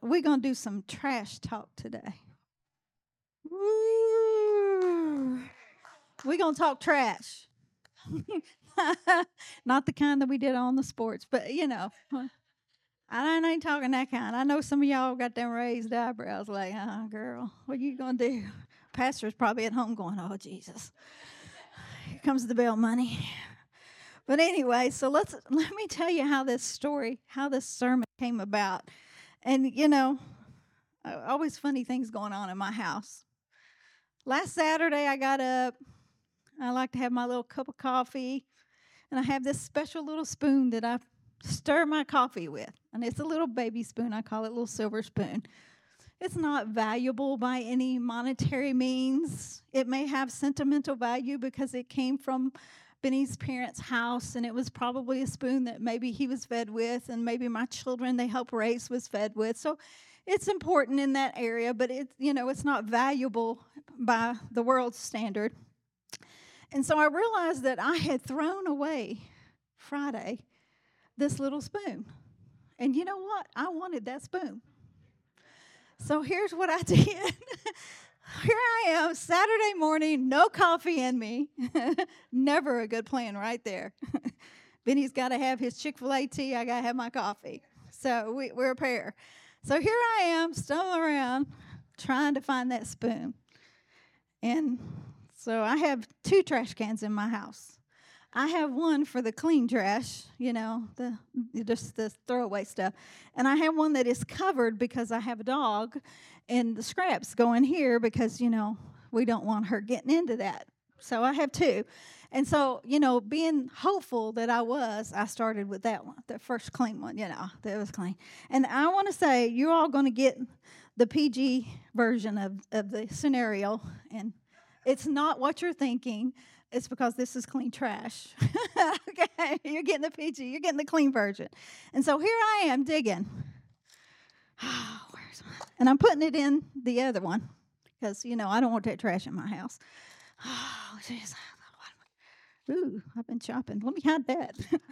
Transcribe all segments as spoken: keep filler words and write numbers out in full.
we're going to do some trash talk today. Woo. We're going to talk trash. Not the kind that we did on the sports, but you know. I ain't talking that kind. I know some of y'all got them raised eyebrows like, uh, girl, what you going to do? Pastor's probably at home going, oh, Jesus. Here comes the bail money. But anyway, so let's let me tell you how this story, how this sermon came about. And, you know, always funny things going on in my house. Last Saturday, I got up. I like to have my little cup of coffee. And I have this special little spoon that I stir my coffee with. And it's a little baby spoon. I call it a little silver spoon. It's not valuable by any monetary means. It may have sentimental value because it came from Benny's parents' house, and it was probably a spoon that maybe he was fed with, and maybe my children they helped raise was fed with. So it's important in that area, but it's, you know, it's not valuable by the world's standard. And so I realized that I had thrown away Friday this little spoon. And you know what? I wanted that spoon. So here's what I did. Here I am, Saturday morning, no coffee in me. Never a good plan right there. Benny's got to have his Chick-fil-A tea. I got to have my coffee. So we, we're a pair. So here I am, stumbling around, trying to find that spoon. And so I have two trash cans in my house. I have one for the clean trash, you know, the just the throwaway stuff. And I have one that is covered because I have a dog, and the scraps go in here because, you know, we don't want her getting into that. So I have two. And so, you know, being hopeful that I was, I started with that one, the first clean one, you know, that was clean. And I want to say you're all going to get the P G version of, of the scenario, and it's not what you're thinking. It's because this is clean trash. Okay, you're getting the P G, you're getting the clean version. And so here I am digging. Oh, where's my, and I'm putting it in the other one because, you know, I don't want that trash in my house. Oh, jeez. Ooh, I've been shopping. Let me hide that.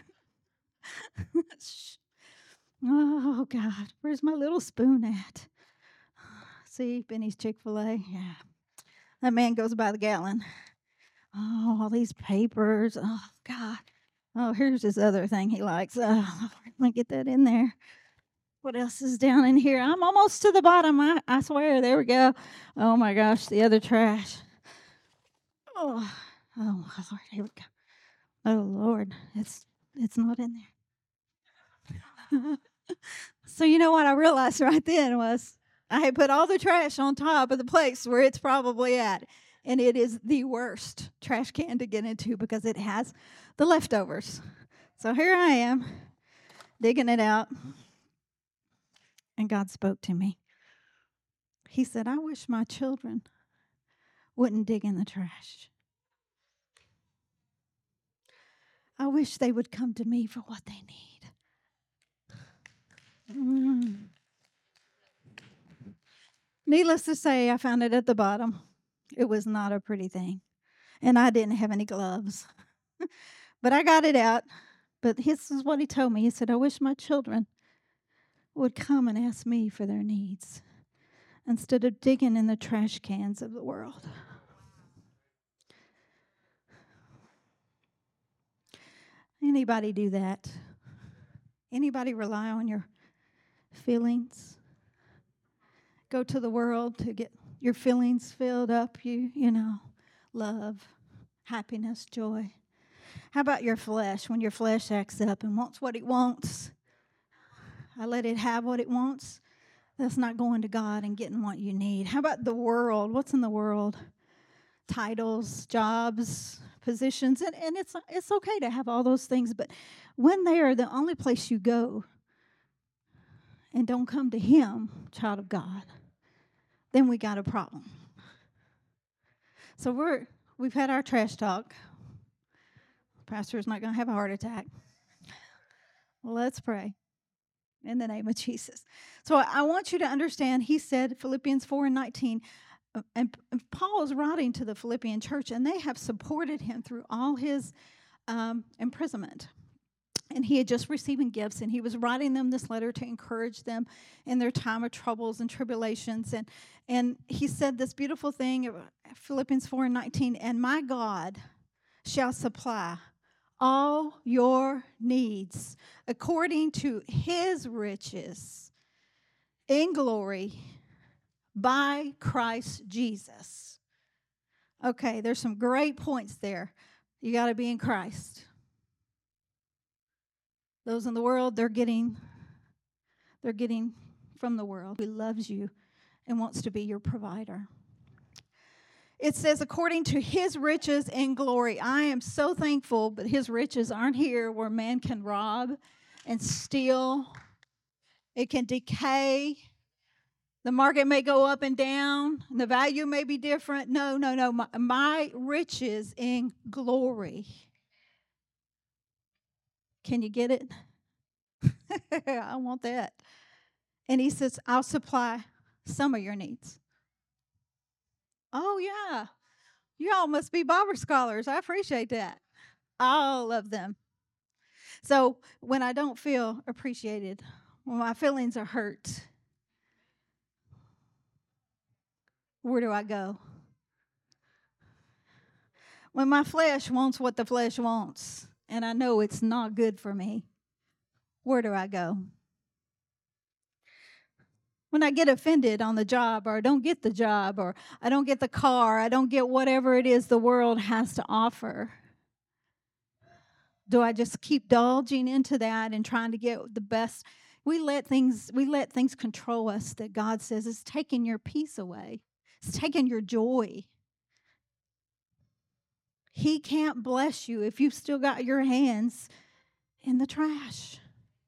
Oh, God, where's my little spoon at? See, Benny's Chick-fil-A. Yeah. That man goes by the gallon. Oh, all these papers. Oh, God. Oh, here's his other thing he likes. Oh, let me get that in there. What else is down in here? I'm almost to the bottom. I, I swear. There we go. Oh, my gosh. The other trash. Oh, oh, Lord. Here we go. Oh, Lord. It's, it's not in there. So, you know what I realized right then was I had put all the trash on top of the place where it's probably at. And it is the worst trash can to get into because it has the leftovers. So here I am, digging it out. And God spoke to me. He said, I wish my children wouldn't dig in the trash. I wish they would come to me for what they need. Mm. Needless to say, I found it at the bottom. It was not a pretty thing. And I didn't have any gloves. But I got it out. But this is what he told me. He said, I wish my children would come and ask me for their needs instead of digging in the trash cans of the world. Anybody do that? Anybody rely on your feelings? Go to the world to get your feelings filled up, you, you know, love, happiness, joy. How about your flesh? When your flesh acts up and wants what it wants, I let it have what it wants. That's not going to God and getting what you need. How about the world? What's in the world? Titles, jobs, positions, and, and it's it's okay to have all those things, but when they are the only place you go and don't come to Him, child of God, then we got a problem. So we're we've had our trash talk. Pastor's not going to have a heart attack. Let's pray in the name of Jesus. So I want you to understand, he said, Philippians four and nineteen, and Paul is writing to the Philippian church, and they have supported him through all his um, imprisonment. And he had just received gifts, and he was writing them this letter to encourage them in their time of troubles and tribulations. And, and he said this beautiful thing, Philippians four and nineteen, and my God shall supply all your needs according to his riches in glory by Christ Jesus. Okay, there's some great points there. You got to be in Christ. Those in the world, they're getting, they're getting from the world. He loves you and wants to be your provider. It says, according to his riches and glory. I am so thankful, but his riches aren't here where man can rob and steal. It can decay. The market may go up and down. And the value may be different. No, no, no. My, my riches in glory. Can you get it? I want that. And he says, I'll supply some of your needs. Oh, yeah. You all must be Bible scholars. I appreciate that. All of them. So when I don't feel appreciated, when my feelings are hurt, where do I go? When my flesh wants what the flesh wants, and I know it's not good for me, where do I go? When I get offended on the job, or I don't get the job, or I don't get the car, I don't get whatever it is the world has to offer, do I just keep dodging into that and trying to get the best? We let things, we let things control us that God says is taking your peace away. It's taking your joy. He can't bless you if you've still got your hands in the trash.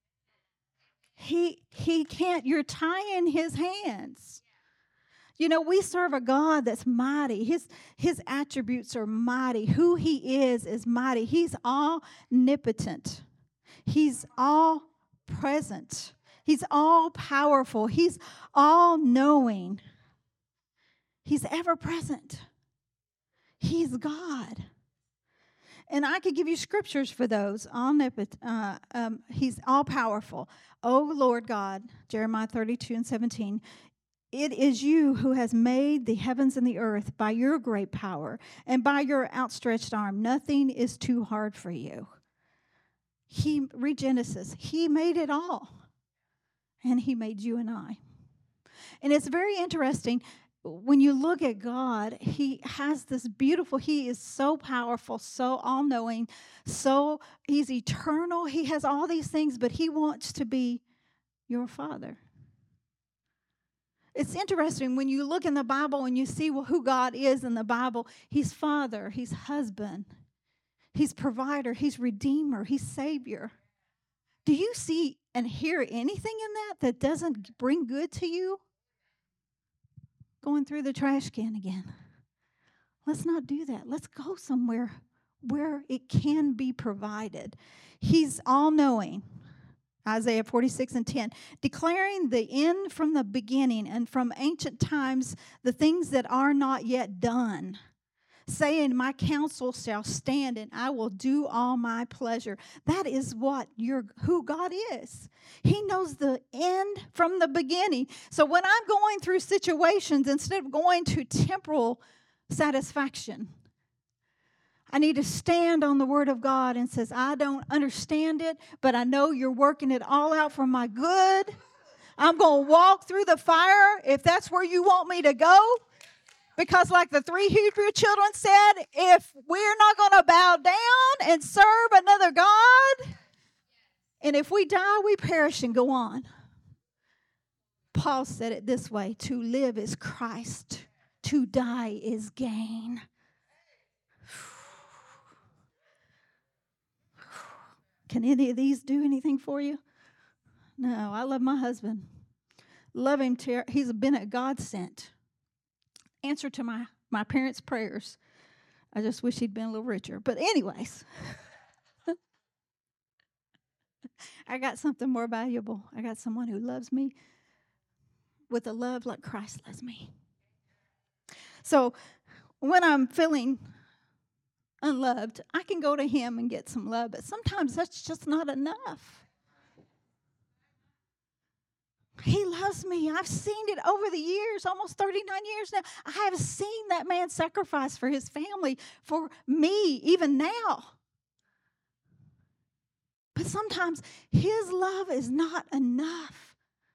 He he can't. You're tying his hands. You know, we serve a God that's mighty. His, his attributes are mighty. Who he is is mighty. He's omnipotent. He's all present. He's all powerful. He's all knowing. He's ever present. He's God. And I could give you scriptures for those. Omnipotent. Uh, um, he's all powerful. O Lord God, Jeremiah thirty-two and seventeen. It is you who has made the heavens and the earth by your great power and by your outstretched arm. Nothing is too hard for you. He, read Genesis, he made it all. And he made you and I. And it's very interesting. When you look at God, he has this beautiful, he is so powerful, so all-knowing, so he's eternal. He has all these things, but he wants to be your Father. It's interesting when you look in the Bible and you see who God is in the Bible. He's Father, he's husband, he's provider, he's redeemer, he's Savior. Do you see and hear anything in that that doesn't bring good to you? Going through the trash can again. Let's not do that. Let's go somewhere where it can be provided. He's all-knowing. Isaiah forty-six and ten, declaring the end from the beginning and from ancient times the things that are not yet done, saying, my counsel shall stand and I will do all my pleasure. That is what your who God is. He knows the end from the beginning. So when I'm going through situations, instead of going to temporal satisfaction, I need to stand on the word of God and says, I don't understand it, but I know you're working it all out for my good. I'm going to walk through the fire if that's where you want me to go. Because like the three Hebrew children said, if we're not going to bow down and serve another God, and if we die, we perish and go on. Paul said it this way, to live is Christ, to die is gain. Can any of these do anything for you? No, I love my husband. Love him. Ter- He's been a godsend. Answer to my, my parents' prayers. I just wish he'd been a little richer. But anyways, I got something more valuable. I got someone who loves me with a love like Christ loves me. So when I'm feeling unloved. I can go to him and get some love, but sometimes that's just not enough. He loves me. I've seen it over the years, almost thirty-nine years now. I have seen that man sacrifice for his family, for me, even now. But sometimes his love is not enough.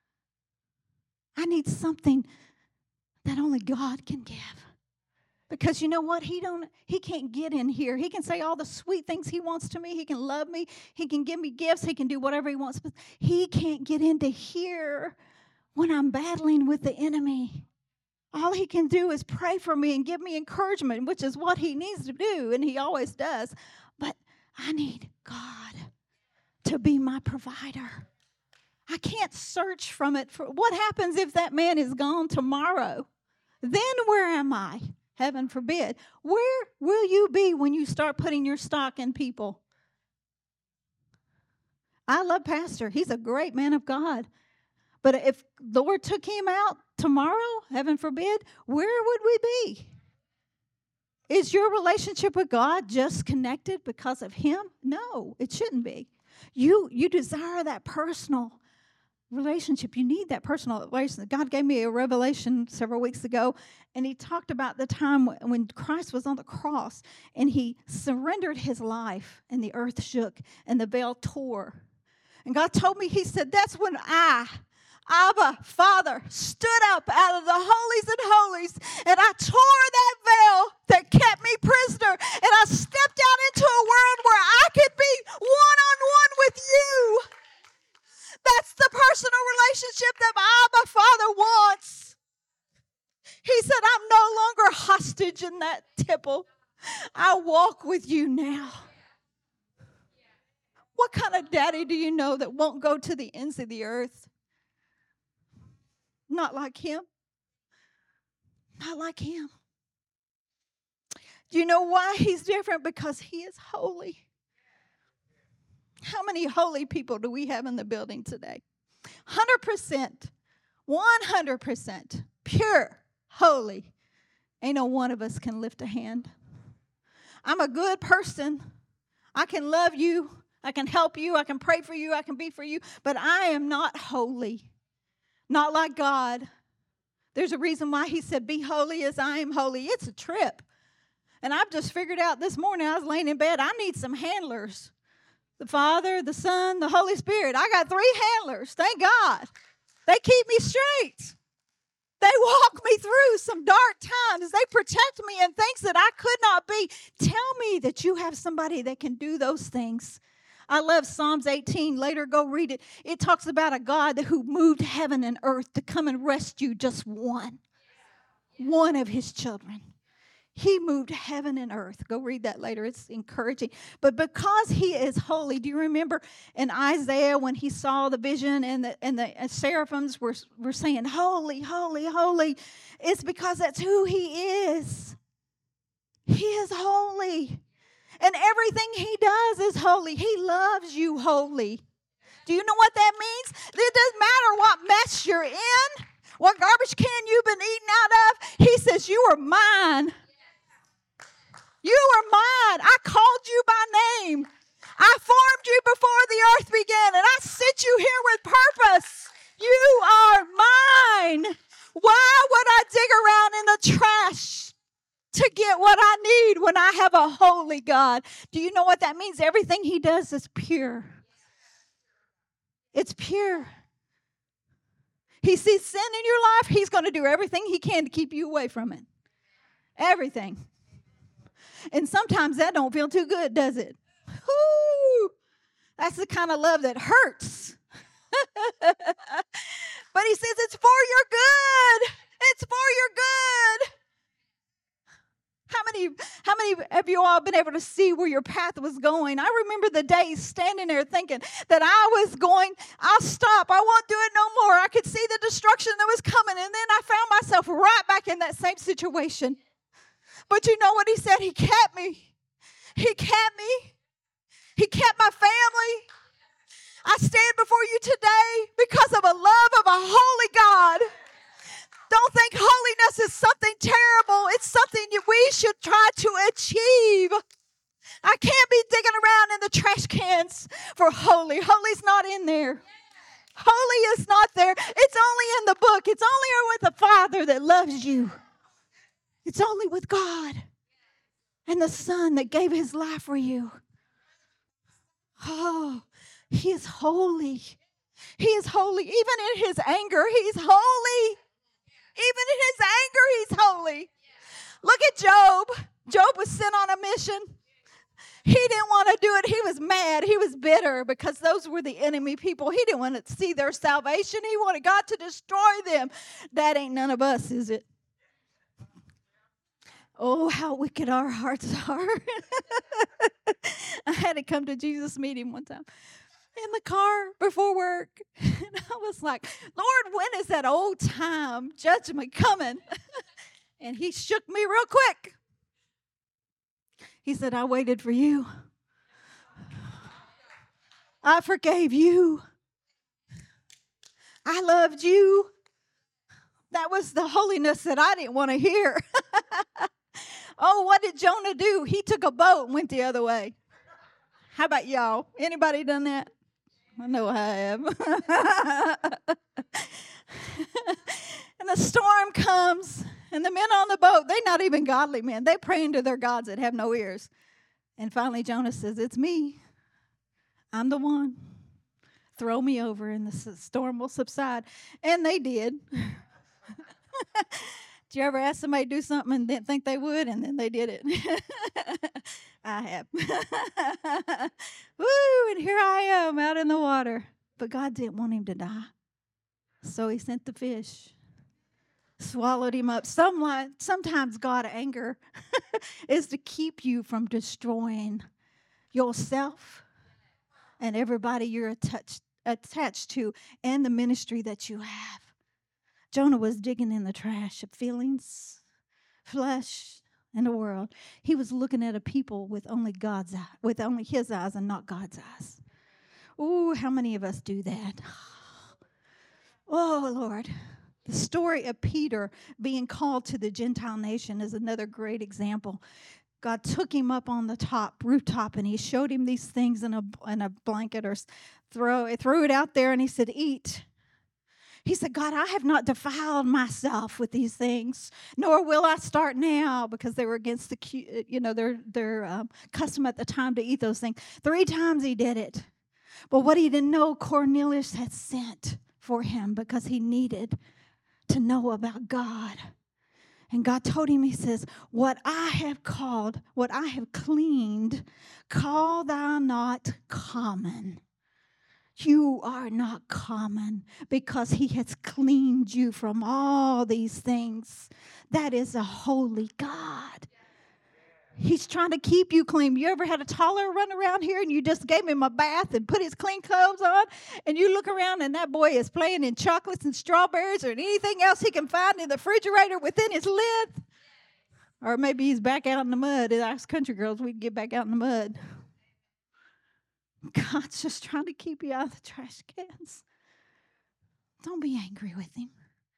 I need something that only God can give. Because you know what? He don't he can't get in here. He can say all the sweet things he wants to me. He can love me. He can give me gifts. He can do whatever he wants. But he can't get into here when I'm battling with the enemy. All he can do is pray for me and give me encouragement, which is what he needs to do, and he always does. But I need God to be my provider. I can't search from it. For what happens if that man is gone tomorrow? Then where am I? Heaven forbid. Where will you be when you start putting your stock in people? I love Pastor. He's a great man of God. But if the Lord took him out tomorrow, heaven forbid, where would we be? Is your relationship with God just connected because of him? No, it shouldn't be. You, you desire that personal relationship. You need that personal relationship. God gave me a revelation several weeks ago, and he talked about the time when Christ was on the cross, and he surrendered his life, and the earth shook, and the veil tore. And God told me, he said, that's when I, Abba, Father, stood up out of the holies and holies, and I tore that veil that kept me prisoner, and I stepped out into a world where I could be one-on-one with you. That's the personal relationship that my Abba Father wants. He said, I'm no longer hostage in that temple. I walk with you now. What kind of daddy do you know that won't go to the ends of the earth? Not like him. Not like him. Do you know why he's different? Because he is holy. How many holy people do we have in the building today? one hundred percent. one hundred percent. Pure, holy. Ain't no one of us can lift a hand. I'm a good person. I can love you. I can help you. I can pray for you. I can be for you. But I am not holy. Not like God. There's a reason why he said, be holy as I am holy. It's a trip. And I've just figured out this morning, I was laying in bed, I need some handlers. The Father, the Son, the Holy Spirit. I got three handlers. Thank God. They keep me straight. They walk me through some dark times. They protect me in things that I could not be. Tell me that you have somebody that can do those things. I love Psalms eighteen. Later, go read it. It talks about a God who moved heaven and earth to come and rescue just one. One of his children. He moved heaven and earth. Go read that later. It's encouraging. But because he is holy, do you remember in Isaiah when he saw the vision and the and the seraphims were, were saying, holy, holy, holy? It's because that's who he is. He is holy. And everything he does is holy. He loves you holy. Do you know what that means? It doesn't matter what mess you're in, what garbage can you've been eating out of. He says, you are mine. You are mine. I called you by name. I formed you before the earth began, and I sent you here with purpose. You are mine. Why would I dig around in the trash to get what I need when I have a holy God? Do you know what that means? Everything he does is pure. It's pure. He sees sin in your life, he's going to do everything he can to keep you away from it. Everything. And sometimes that don't feel too good, does it? Whoo! That's the kind of love that hurts. But he says it's for your good. It's for your good. How many, how many have you all been able to see where your path was going? I remember the days standing there thinking that I was going, I'll stop. I won't do it no more. I could see the destruction that was coming. And then I found myself right back in that same situation. But you know what he said? He kept me. He kept me. He kept my family. I stand before you today because of a love of a holy God. Don't think holiness is something terrible. It's something that we should try to achieve. I can't be digging around in the trash cans for holy. Holy's not in there. Holy is not there. It's only in the book. It's only with the Father that loves you. It's only with God and the Son that gave his life for you. Oh, he is holy. He is holy. Even in his anger, he's holy. Even in his anger, he's holy. Look at Job. Job was sent on a mission. He didn't want to do it. He was mad. He was bitter because those were the enemy people. He didn't want to see their salvation. He wanted God to destroy them. That ain't none of us, is it? Oh, how wicked our hearts are. I had to come to Jesus' meeting one time in the car before work. And I was like, Lord, when is that old time judgment coming? And he shook me real quick. He said, I waited for you. I forgave you. I loved you. That was the holiness that I didn't want to hear. Oh, what did Jonah do? He took a boat and went the other way. How about y'all? Anybody done that? I know I have. And the storm comes. And the men on the boat, they're not even godly men. They're praying to their gods that have no ears. And finally Jonah says, it's me. I'm the one. Throw me over and the storm will subside. And they did. Did you ever ask somebody to do something and didn't think they would, and then they did it? I have. Woo, and here I am out in the water. But God didn't want him to die. So he sent the fish. Swallowed him up. Some, sometimes God's anger is to keep you from destroying yourself and everybody you're attached, attached to and the ministry that you have. Jonah was digging in the trash of feelings, flesh, and the world. He was looking at a people with only God's eye, with only his eyes and not God's eyes. Ooh, how many of us do that? Oh, Lord. The story of Peter being called to the Gentile nation is another great example. God took him up on the top, rooftop, and he showed him these things in a, in a blanket or throw, threw it out there, and he said, eat. He said, God, I have not defiled myself with these things, nor will I start now, because they were against the, you know, their, their um, custom at the time to eat those things. Three times he did it. But what he didn't know, Cornelius had sent for him because he needed to know about God. And God told him, he says, what I have called, what I have cleaned, call thou not common. You are not common because he has cleaned you from all these things. That is a holy God. He's trying to keep you clean. You ever had a toddler run around here and you just gave him a bath and put his clean clothes on, and you look around and that boy is playing in chocolates and strawberries or anything else he can find in the refrigerator within his lid? Or maybe he's back out in the mud. As country girls, we can get back out in the mud. God's just trying to keep you out of the trash cans. Don't be angry with him.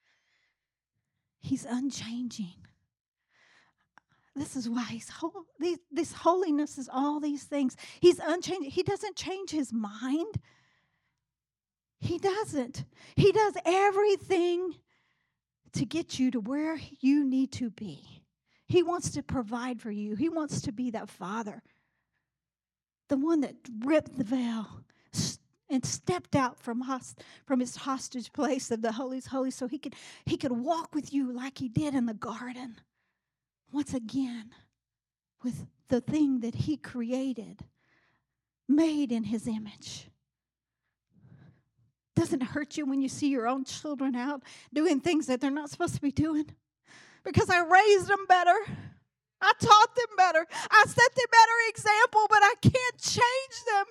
He's unchanging. This is why he's whole. These, this holiness is all these things. He's unchanging. He doesn't change his mind. He doesn't. He does everything to get you to where you need to be. He wants to provide for you. He wants to be that father. The one that ripped the veil and stepped out from host, from his hostage place of the holies holy so he could, he could walk with you like he did in the garden. Once again, with the thing that he created, made in his image. Doesn't it hurt you when you see your own children out doing things that they're not supposed to be doing? Because I raised them better. I taught them better. I set them better example, but I can't change them.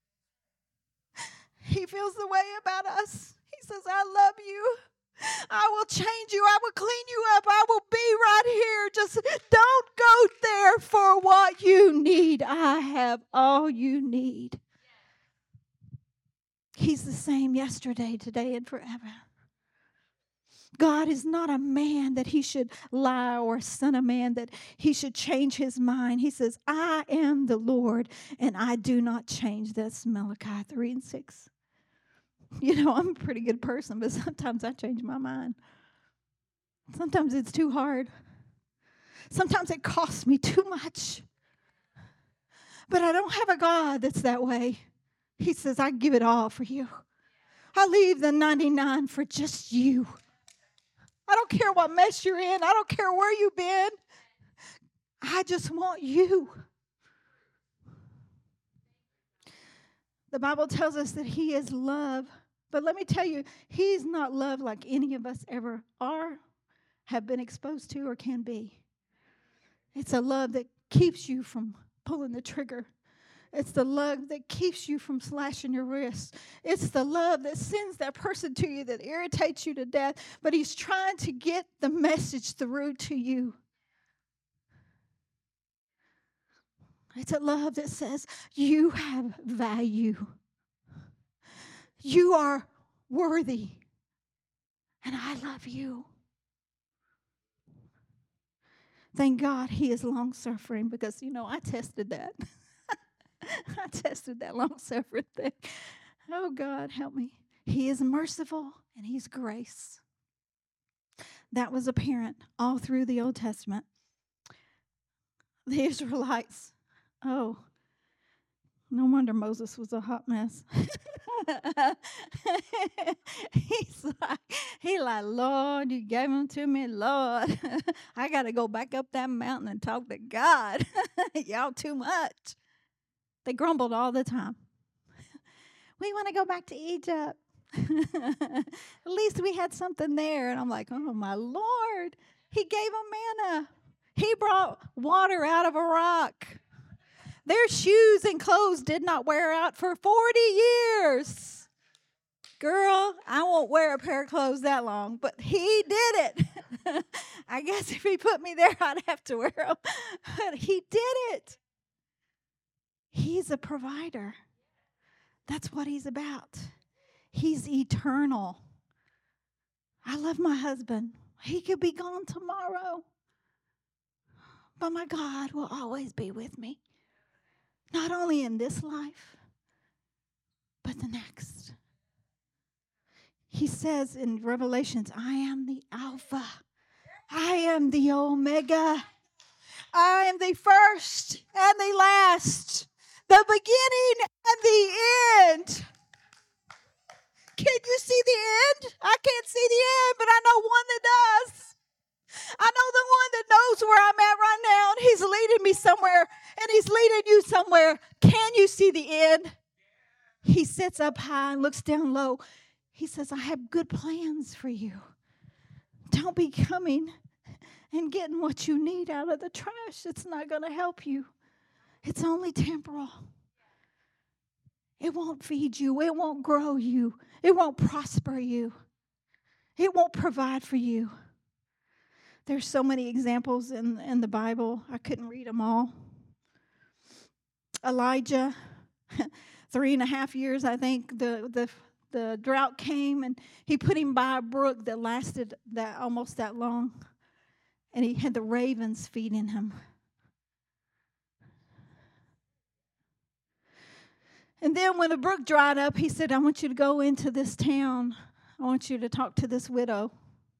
He feels the way about us. He says, I love you. I will change you. I will clean you up. I will be right here. Just don't go there for what you need. I have all you need. He's the same yesterday, today, and forever. God is not a man that he should lie, or a son of man that he should change his mind. He says, I am the Lord and I do not change. That's Malachi three and six. You know, I'm a pretty good person, but sometimes I change my mind. Sometimes it's too hard. Sometimes it costs me too much. But I don't have a God that's that way. He says, I give it all for you. I leave the ninety-nine for just you. I don't care what mess you're in. I don't care where you've been. I just want you. The Bible tells us that he is love. But let me tell you, he's not love like any of us ever are, have been exposed to, or can be. It's a love that keeps you from pulling the trigger. It's the love that keeps you from slashing your wrist. It's the love that sends that person to you that irritates you to death, but he's trying to get the message through to you. It's a love that says, you have value. You are worthy, and I love you. Thank God he is long-suffering, because, you know, I tested that. I tested that long-suffering thing. Oh, God, help me. He is merciful, and he's grace. That was apparent all through the Old Testament. The Israelites, oh, no wonder Moses was a hot mess. He's like, he like, Lord, you gave them to me, Lord. I got to go back up that mountain and talk to God. Y'all too much. They grumbled all the time. We want to go back to Egypt. At least we had something there. And I'm like, oh, my Lord. He gave them manna. He brought water out of a rock. Their shoes and clothes did not wear out for forty years. Girl, I won't wear a pair of clothes that long, but he did it. I guess if he put me there, I'd have to wear them. But he did it. He's a provider. That's what he's about. He's eternal. I love my husband. He could be gone tomorrow, but my God will always be with me. Not only in this life, but the next. He says in Revelations, I am the Alpha. I am the Omega. I am the first and the last, the beginning and the end. Can you see the end? I can't see the end, but I know one that does. I know the one that knows where I'm at right now, and he's leading me somewhere, and he's leading you somewhere. Can you see the end? He sits up high and looks down low. He says, I have good plans for you. Don't be coming and getting what you need out of the trash. It's not going to help you. It's only temporal. It won't feed you. It won't grow you. It won't prosper you. It won't provide for you. There's so many examples in, in the Bible. I couldn't read them all. Elijah, three and a half years, I think, the, the, the drought came, and he put him by a brook that lasted that almost that long. And he had the ravens feeding him. And then when the brook dried up, he said, I want you to go into this town. I want you to talk to this widow.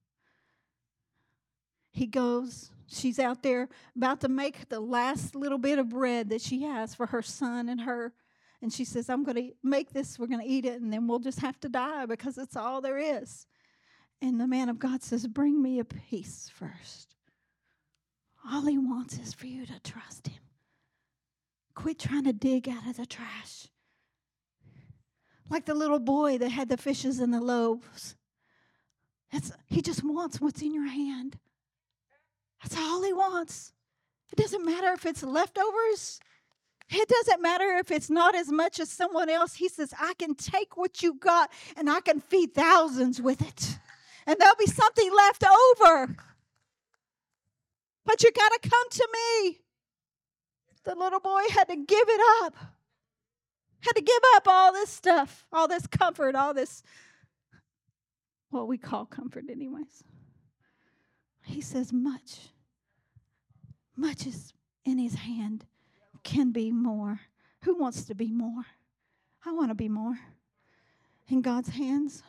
He goes. She's out there about to make the last little bit of bread that she has for her son and her. And she says, I'm going to make this. We're going to eat it, and then we'll just have to die because it's all there is. And the man of God says, bring me a piece first. All he wants is for you to trust him. Quit trying to dig out of the trash. Like the little boy that had the fishes and the loaves. That's, he just wants what's in your hand. That's all he wants. It doesn't matter if it's leftovers. It doesn't matter if it's not as much as someone else. He says, I can take what you got and I can feed thousands with it. And there'll be something left over. But you got to come to me. The little boy had to give it up. Had to give up all this stuff, all this comfort, all this what we call comfort anyways. He says much, much is in his hand can be more. Who wants to be more? I want to be more in God's hands.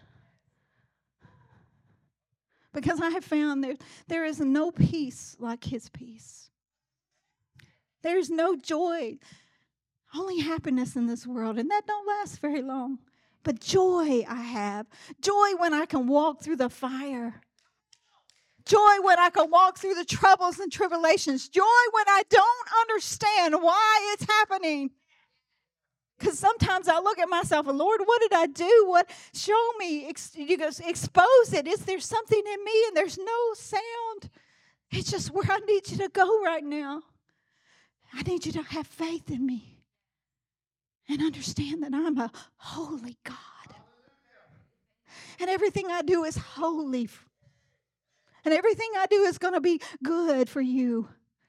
Because I have found there, there is no peace like his peace. There's no joy, only happiness in this world, and that don't last very long. But joy I have. Joy when I can walk through the fire. Joy when I can walk through the troubles and tribulations. Joy when I don't understand why it's happening. Because sometimes I look at myself and, Lord, what did I do? What? Show me. Ex- you go, expose it. Is there something in me and there's no sound? It's just where I need you to go right now. I need you to have faith in me and understand that I'm a holy God. And everything I do is holy. And everything I do is going to be good for you.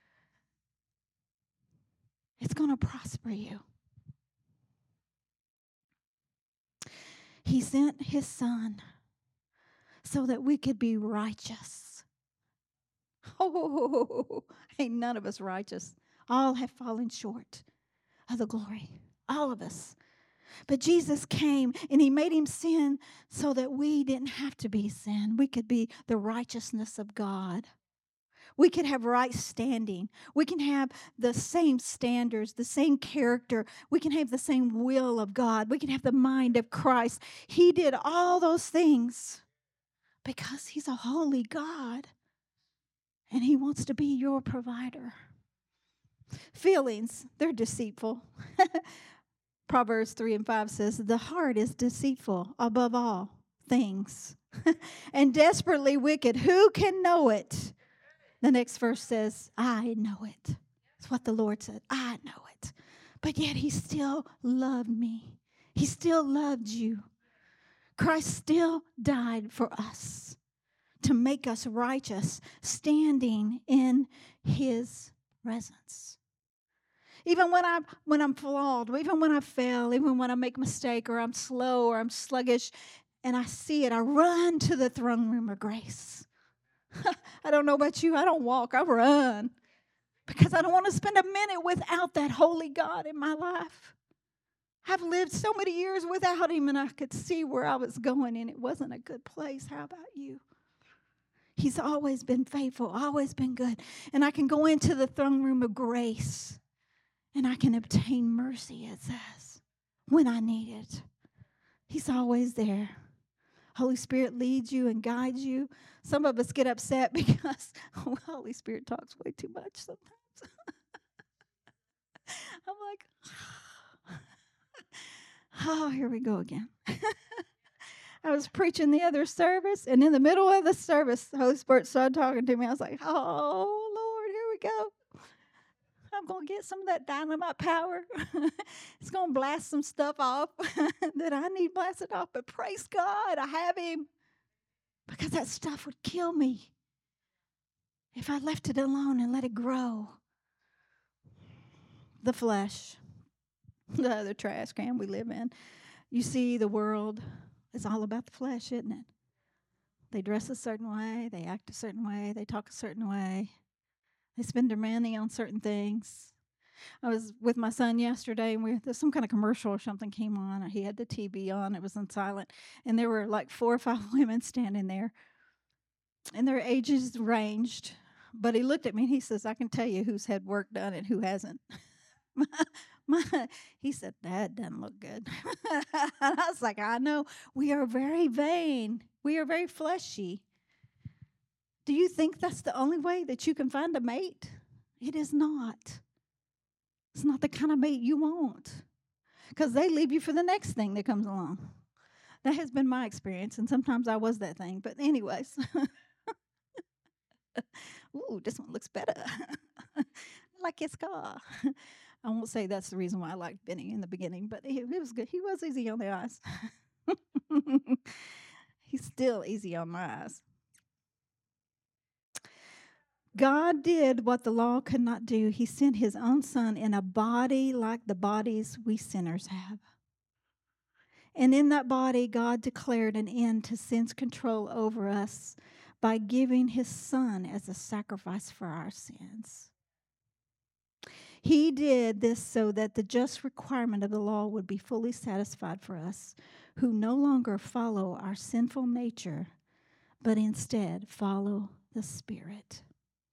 It's going to prosper you. He sent his son so that we could be righteous. Oh, ain't none of us righteous. All have fallen short of the glory. All of us. But Jesus came and he made him sin so that we didn't have to be sin. We could be the righteousness of God. We could have right standing. We can have the same standards, the same character. We can have the same will of God. We can have the mind of Christ. He did all those things because he's a holy God. And he wants to be your provider. Feelings, they're deceitful. Proverbs three and five says, the heart is deceitful above all things and desperately wicked. Who can know it? The next verse says, I know it. That's what the Lord said. I know it. But yet he still loved me. He still loved you. Christ still died for us to make us righteous, standing in his presence. Even when I'm when I'm flawed, even when I fail, even when I make a mistake or I'm slow or I'm sluggish, and I see it, I run to the throne room of grace. I don't know about you. I don't walk. I run because I don't want to spend a minute without that holy God in my life. I've lived so many years without him, and I could see where I was going, and it wasn't a good place. How about you? He's always been faithful, always been good. And I can go into the throne room of grace, and I can obtain mercy, it says, when I need it. He's always there. Holy Spirit leads you and guides you. Some of us get upset because oh, Holy Spirit talks way too much sometimes. I'm like, oh, here we go again. I was preaching the other service, and in the middle of the service, the Holy Spirit started talking to me. I was like, oh, Lord, here we go. I'm going to get some of that dynamite power. It's going to blast some stuff off that I need blasted off. But praise God, I have him. Because that stuff would kill me if I left it alone and let it grow. The flesh, the other trash can we live in. You see, the world is all about the flesh, isn't it? They dress a certain way. They act a certain way. They talk a certain way. They spend their money on certain things. I was with my son yesterday, and we there's some kind of commercial or something came on. He had the T V on. It was on silent. And there were like four or five women standing there. And their ages ranged. But he looked at me, and he says, I can tell you who's had work done and who hasn't. my, my, he said, that doesn't look good. And I was like, I know. We are very vain. We are very fleshy. Do you think that's the only way that you can find a mate? It is not. It's not the kind of mate you want. Because they leave you for the next thing that comes along. That has been my experience, and sometimes I was that thing. But anyways. Ooh, this one looks better. I like his car. I won't say that's the reason why I liked Benny in the beginning, but it, it was good. He was easy on the eyes. He's still easy on my eyes. God did what the law could not do. He sent his own son in a body like the bodies we sinners have. And in that body, God declared an end to sin's control over us by giving his Son as a sacrifice for our sins. He did this so that the just requirement of the law would be fully satisfied for us, who no longer follow our sinful nature, but instead follow the Spirit.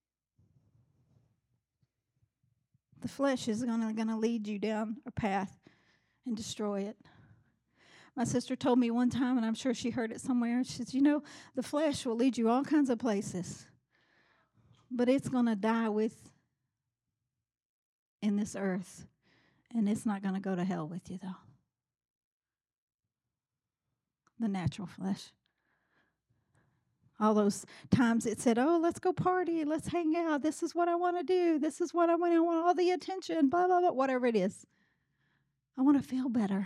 The flesh is going to lead you down a path and destroy it. My sister told me one time, and I'm sure she heard it somewhere, she says, you know, the flesh will lead you all kinds of places, but it's going to die with in this earth, and it's not going to go to hell with you, though. The natural flesh. All those times it said, oh, let's go party, let's hang out, this is what I want to do, this is what I want, I want all the attention, blah, blah, blah, whatever it is. I want to feel better.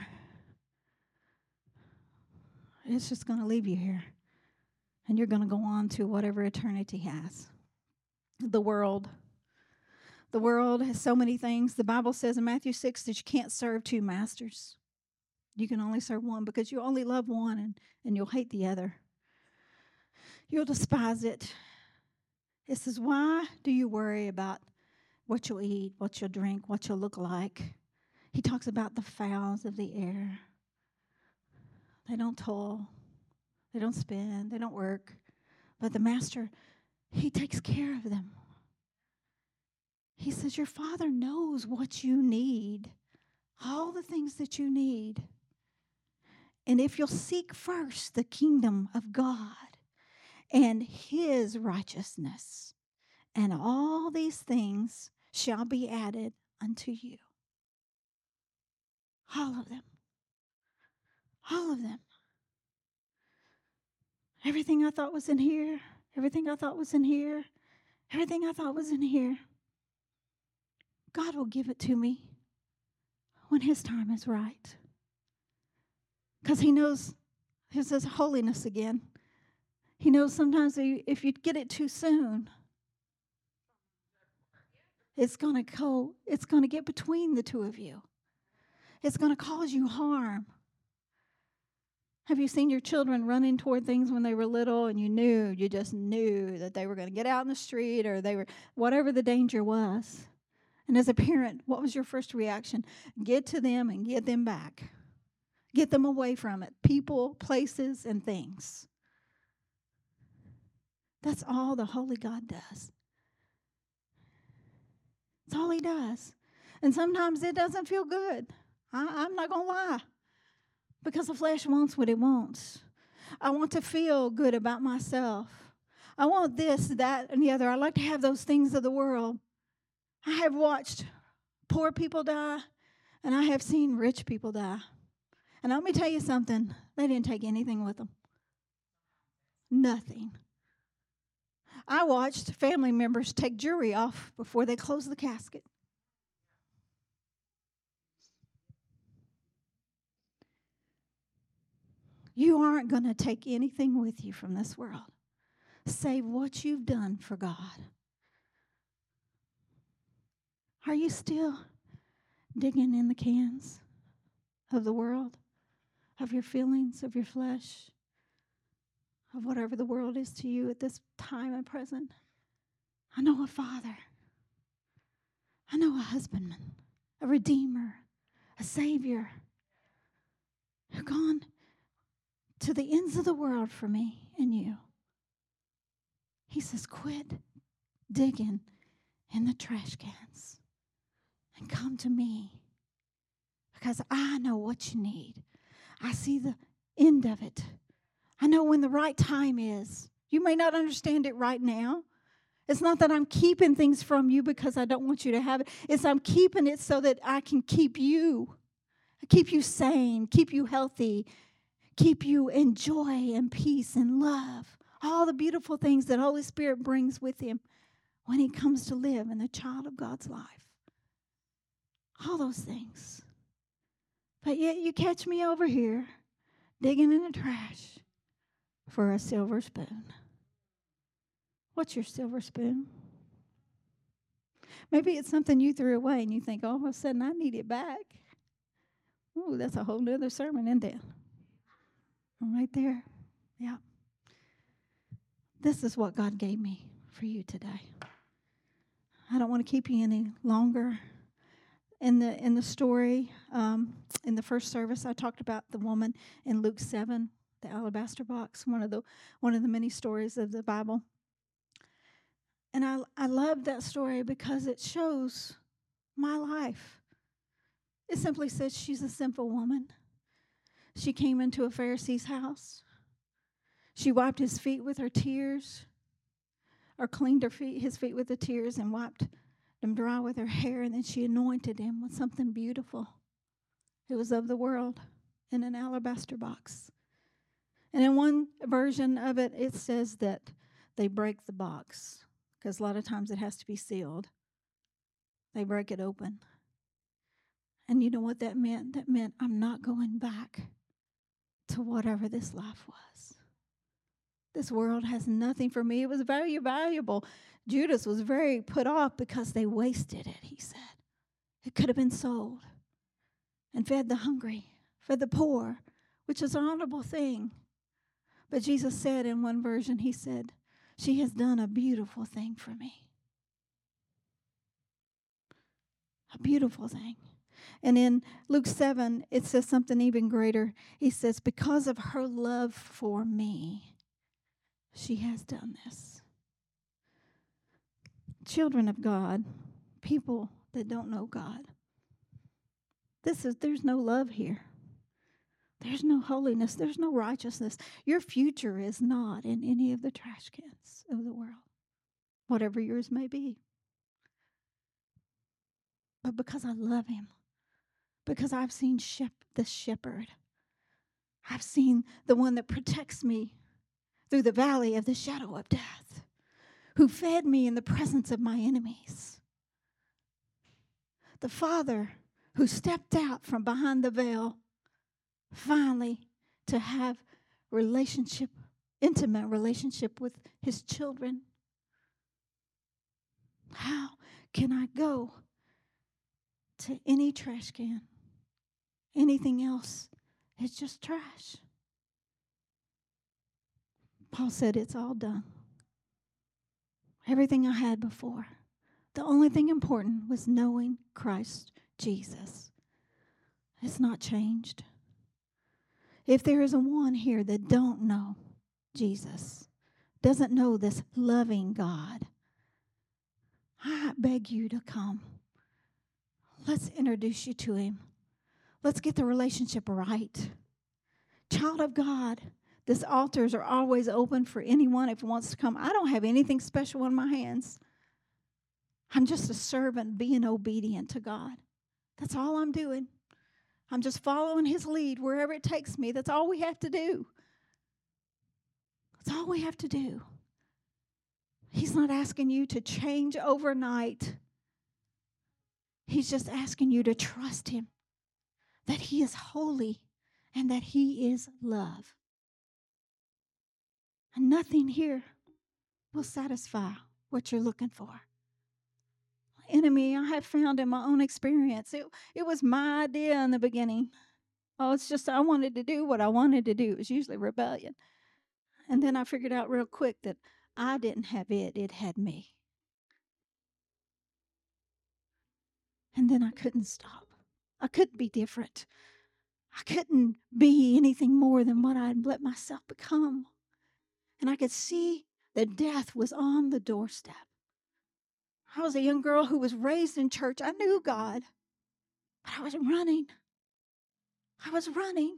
It's just going to leave you here, and you're going to go on to whatever eternity has. The world. The world has so many things. The Bible says in Matthew six that you can't serve two masters. You can only serve one because you only love one and, and you'll hate the other. You'll despise it. It says, why do you worry about what you'll eat, what you'll drink, what you'll look like? He talks about the fowls of the air. They don't toil. They don't spin. They don't work. But the master, he takes care of them. He says, your Father knows what you need, all the things that you need. And if you'll seek first the kingdom of God and his righteousness, and all these things shall be added unto you. All of them. All of them. Everything I thought was in here, everything I thought was in here, everything I thought was in here. God will give it to me when his time is right. Because he knows, he says holiness again. He knows sometimes if you get it too soon, it's going to go, it's going to get between the two of you. It's going to cause you harm. Have you seen your children running toward things when they were little and you knew, you just knew that they were going to get out in the street or they were, whatever the danger was? And as a parent, what was your first reaction? Get to them and get them back. Get them away from it. People, places, and things. That's all the Holy God does. That's all he does. And sometimes it doesn't feel good. I, I'm not going to lie. Because the flesh wants what it wants. I want to feel good about myself. I want this, that, and the other. I like to have those things of the world. I have watched poor people die, and I have seen rich people die. And let me tell you something. They didn't take anything with them. Nothing. I watched family members take jewelry off before they closed the casket. You aren't going to take anything with you from this world, save what you've done for God. Are you still digging in the cans of the world, of your feelings, of your flesh, of whatever the world is to you at this time and present? I know a father. I know a husbandman, a redeemer, a savior, who gone to the ends of the world for me and you. He says, quit digging in the trash cans and come to me, because I know what you need. I see the end of it. I know when the right time is. You may not understand it right now. It's not that I'm keeping things from you because I don't want you to have it. It's I'm keeping it so that I can keep you, keep you sane, keep you healthy, keep you in joy and peace and love. All the beautiful things that Holy Spirit brings with him when he comes to live in the child of God's life. All those things. But yet you catch me over here digging in the trash for a silver spoon. What's your silver spoon? Maybe it's something you threw away and you think, all of a sudden I need it back. Ooh, that's a whole nother sermon, isn't it? Right there. Yeah. This is what God gave me for you today. I don't want to keep you any longer. In the in the story, um, in the first service, I talked about the woman in Luke seven, the alabaster box, one of the one of the many stories of the Bible. And I I love that story because it shows my life. It simply says she's a simple woman. She came into a Pharisee's house. She wiped his feet with her tears, or cleaned her feet, his feet with the tears, and wiped them dry with her hair, and then she anointed him with something beautiful. It was of the world in an alabaster box. And in one version of it, it says that they break the box because a lot of times it has to be sealed. They break it open. And you know what that meant? That meant I'm not going back to whatever this life was. This world has nothing for me. It was very valuable. Judas was very put off because they wasted it, he said. It could have been sold and fed the hungry, fed the poor, which is an honorable thing. But Jesus said in one version, he said, she has done a beautiful thing for me. A beautiful thing. And in Luke seven, it says something even greater. He says, because of her love for me, she has done this. Children of God, people that don't know God, this is there's no love here. There's no holiness. There's no righteousness. Your future is not in any of the trash cans of the world, whatever yours may be. But because I love him, because I've seen shep- the shepherd, I've seen the one that protects me through the valley of the shadow of death, who fed me in the presence of my enemies. The Father who stepped out from behind the veil finally to have relationship, intimate relationship with his children. How can I go to any trash can? Anything else is just trash. Paul said it's all done. Everything I had before. The only thing important was knowing Christ Jesus. It's not changed. If there is a one here that don't know Jesus, doesn't know this loving God, I beg you to come. Let's introduce you to him. Let's get the relationship right. Child of God, these altars are always open for anyone if wants to come. I don't have anything special in my hands. I'm just a servant being obedient to God. That's all I'm doing. I'm just following his lead wherever it takes me. That's all we have to do. That's all we have to do. He's not asking you to change overnight. He's just asking you to trust him, that he is holy and that he is love. And nothing here will satisfy what you're looking for. Enemy, I have found in my own experience, it, it was my idea in the beginning. Oh, it's just I wanted to do what I wanted to do. It was usually rebellion. And then I figured out real quick that I didn't have it, it had me. And then I couldn't stop. I couldn't be different. I couldn't be anything more than what I'd let myself become. And I could see that death was on the doorstep. I was a young girl who was raised in church. I knew God, but I was running. I was running.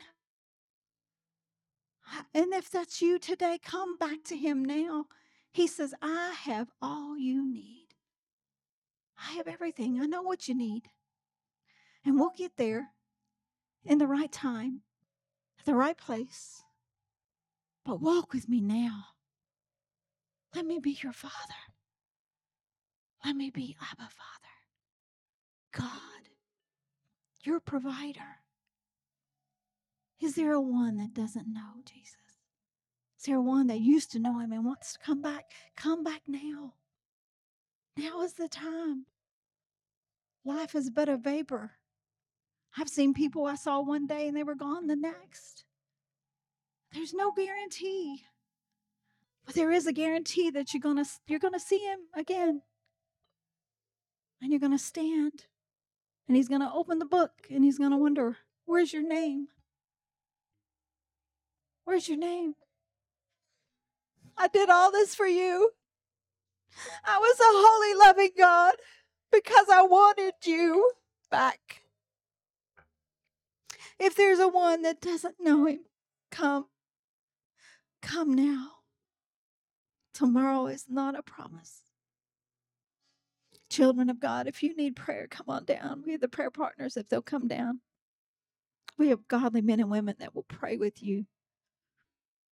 And if that's you today, come back to him now. He says, I have all you need. I have everything. I know what you need. And we'll get there in the right time, at the right place. But walk with me now. Let me be your Father. Let me be Abba Father. God, your provider. Is there a one that doesn't know Jesus? Is there one that used to know him and wants to come back? Come back now. Now is the time. Life is but a vapor. I've seen people I saw one day and they were gone the next. There's no guarantee. But there is a guarantee that you're going to you're going to see him again. And you're going to stand. And he's going to open the book and he's going to wonder, where's your name? Where's your name? I did all this for you. I was a holy, loving God because I wanted you back. If there's a one that doesn't know him, come. Come now. Tomorrow is not a promise. Children of God, if you need prayer, come on down. We have the prayer partners if they'll come down. We have godly men and women that will pray with you.